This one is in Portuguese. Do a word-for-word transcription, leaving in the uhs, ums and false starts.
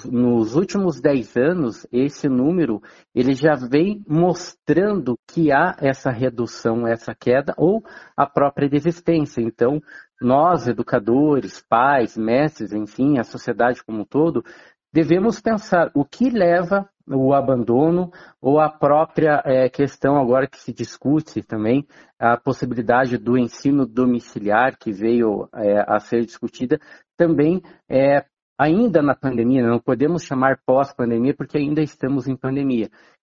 nos últimos dez anos, esse número ele já vem mostrando que há essa redução, essa queda, ou a própria desistência. Então, nós, educadores, pais, mestres, enfim, a sociedade como um todo, devemos pensar o que leva o abandono ou a própria é, questão agora que se discute também, a possibilidade do ensino domiciliar que veio é, a ser discutida também é, ainda na pandemia, não podemos chamar pós-pandemia porque ainda estamos em pandemia.